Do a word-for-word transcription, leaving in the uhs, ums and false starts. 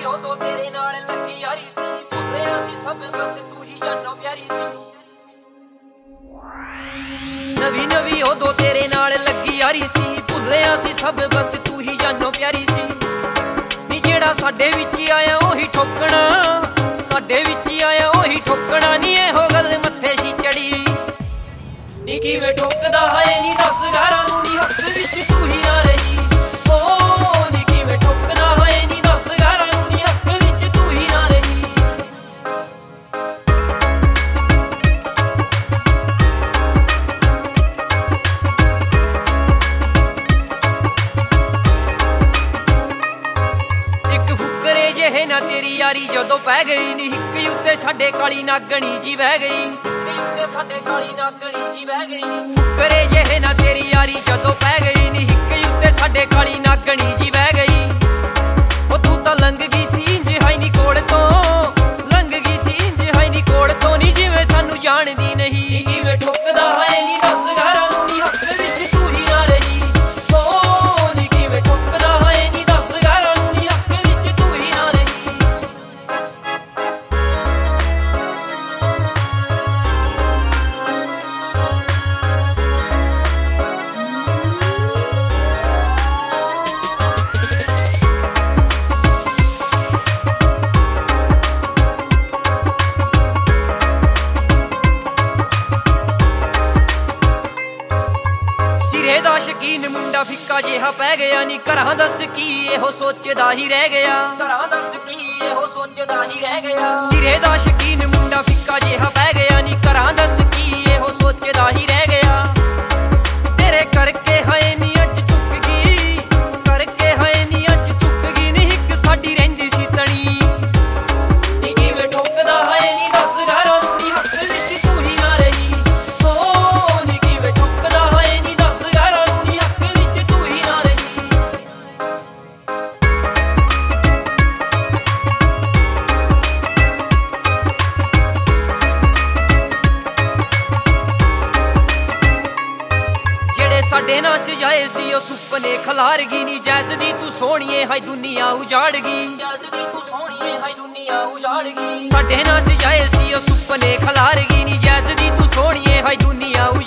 ਨਵੀਂ ਉਦੋਂ ਤੇਰੇ ਨਾਲ ਲੱਗੀ ਯਾਰੀ ਸੀ, ਭੁੱਲਿਆ ਸੀ ਸਭ ਬਸ ਤੂੰ ਹੀ ਜਾਨੋ ਪਿਆਰੀ ਸੀ। ਨਵੀਂ ਨਵੀਂ ਉਦੋਂ ਤੇਰੇ ਨਾਲ ਲੱਗੀ ਯਾਰੀ ਸੀ, ਭੁੱਲਿਆ ਸੀ ਸਭ ਬਸ ਤੂੰ ਹੀ ਜਾਨੋ ਪਿਆਰੀ ਸੀ। ਨੀ ਜਿਹੜਾ ਸਾਡੇ ਵਿੱਚ ਆਇਆ ਉਹੀ ਠੋਕਣਾ, ਸਾਡੇ ਵਿੱਚ ਆਇਆ ਉਹੀ ਠੋਕਣਾ, ਨੀ ਇਹੋ ਗੱਲ ਮੱਥੇ ਸੀ ਚੜੀ। ਨੀ ਕਿਵੇਂ ਠੋਕਦਾ ਹੈ ਨੀ ਦਸ ਗਾਰਾਂ ਨੂੰ, ਨੀ ਹੱਕ ਵਿੱਚ ਤੂੰ ਹੀ ਨਾ ਰਹੀ। ਓ ਨੀ ਕਿਵੇਂ ਠੋਕਦਾ ਹੈ ਨੀ ਦਸ ਗਾਰਾਂ ਨੂੰ, ਨੀ ਹੱਕ ਵਿੱਚ ਤੂੰ ਹੀ ਨਾ ਰਹੀ। ਇੱਕ ਫੁਕਰੇ ਜਿਹੇ ਨਾ ਤੇਰੀ ਯਾਰੀ ਜਦੋਂ ਪੈ ਗਈ, ਨੀ ਹਿੱਕ ਉੱਤੇ ਸਾਡੇ ਕਾਲੀ ਨਾਗਣੀ ਜੀ ਬਹਿ ਗਈ, ਉੱਤੇ ਸਾਡੇ ਕਾਲੀ ਨਾਗਣੀ ਜੀ ਬਹਿ ਗਈ। ਫੁਕਰੇ ਜਿਹੇ ਨਾ ਤੇਰੀ ਯਾਰੀ ਜਦੋਂ ਪੈ ਗਈ, ਨੀ ਹਿੱਕ ਉੱਤੇ ਸਾਡੇ ਕਾਲੀ ਨਾਗਣੀ ਜੀ ਬਹਿ ਗਈ। ਉਹ ਤੂੰ ਤਾਂ ਲੰਘ ਗਈ ਸੀ ਇੰਜ ਹਾਈ ਨੀ ਕੋਲ ਤੋਂ, ਲੰਘ ਗਈ ਸੀ ਇੰਜ ਹਾਈ ਨੀ ਕੋਲ ਤੋਂ, ਨੀ ਜਿਵੇਂ ਸਾਨੂੰ ਜਾਣਦੀ ਨਹੀਂ। ਨੀ ਕਿਵੇਂ ਠੋਕਦਾ ਹੈ ਨੀ ਦਸ ਗਾਰਾਂ ਨੂੰ, ਨੀ ਹੱਕ ਵਿੱਚ ਤੂੰ ਹੀ ਨਾ ਰਹੀ। ਓ ਨੀ ਕਿਵੇਂ ਠੋਕਦਾ ਹੈ ਨੀ ਦਸ ਗਾਰਾਂ ਨੂੰ, ਨੀ ਹੱਕ ਵਿੱਚ ਤੂੰ ਹੀ ਨਾ ਰਹੀ। ਸਿਰੇ ਦਾ ਸ਼ਕੀਨ ਮੁੰਡਾ ਫਿੱਕਾ ਜਿਹਾ ਪੈ ਗਿਆ, ਨੀ ਘਰਾਂ ਦੱਸ ਕੀ ਇਹੋ ਸੋਚਦਾ ਹੀ ਰਹਿ ਗਿਆ, ਘਰਾਂ ਦੱਸ ਕੀ ਇਹੋ ਸੋਚਦਾ ਹੀ ਰਹਿ ਗਿਆ। ਸਿਰੇ ਦਾ ਸ਼ਕੀਨ ਮੁੰਡਾ ਫਿੱਕਾ ਜਿਹਾ ਪੈ ਗਿਆ, ਨੀ ਘਰਾਂ ਦੱਸ ਕੀ ਇਹੋ ਸੋਚਦਾ ਹੀ ਰਹਿ ਗਿਆ। ਤੇਰੇ ਕਰਕੇ ਹਾਏ ਨੀ ਅੱਜ ਚੁੱਕ ਗਈ, ਕਰਕੇ ਹਾਏ ਨੀ ਅੱਜ ਚੁੱਕ ਗਈ, ਨੀ ਹਿੱਕ ਸਾਡੀ ਰਹਿੰਦੀ ਸੀ ਤਣੀ। ਨੀ ਕਿਵੇਂ ਠੋਕਦਾ ਹਾਏ ਨੀ ਦਸ ਗਾਰਾਂ ਨੂੰ, ਨੀ ਹੱਕ ਵਿੱਚ ਤੂੰ ਹੀ ਨਾ ਰਹੀ। ਓ ਨੀ ਕਿਵੇਂ ਠੋਕਦਾ ਹਾਏ ਨੀ ਦਸ ਗਾਰਾਂ ਨੂੰ, ਨੀ ਹੱਕ ਵਿੱਚ ਤੂੰ ਹੀ ਨਾ ਰਹੀ। ਜਿਹੜੇ ਸਾਡੇ ਨਾਲ ਸਜਾਏ ਸੀ ਉਹ ਸੁਪਨੇ ਖਲਾਰ ਗਈ, ਨੀ ਜੈਸ ਦੀ ਤੂੰ ਸੋਹਣੀਏ ਹਾਏ ਦੁਨੀਆ ਉਜਾੜ ਗਈ, ਜੈਸ ਦੀ ਤੂੰ ਸੋਹਣੀਏ ਹਾਏ ਦੁਨੀਆ ਉਜਾੜ ਗਈ। ਸਾਡੇ ਨਾਲ ਸਜਾਏ ਸੀ ਉਹ ਸੁਪਨੇ ਖਲਾਰ ਗਈ, ਨੀ ਜੈਸ ਦੀ ਤੂੰ ਸੋਹਣੀਏ ਹਾਏ ਦੁਨੀਆ